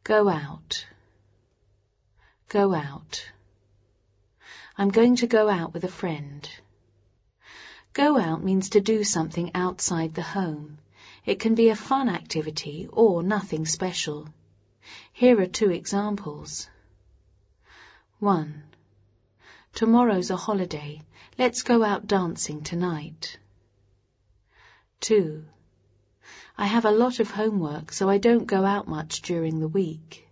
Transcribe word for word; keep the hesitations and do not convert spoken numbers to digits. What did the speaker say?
Go out. Go out. I'm going to go out with a friend. Go out means to do something outside the home. It can be a fun activity or nothing special. Here are two examples. One. Tomorrow's a holiday. Let's go out dancing tonight. Two. I have a lot of homework, so I don't go out much during the week.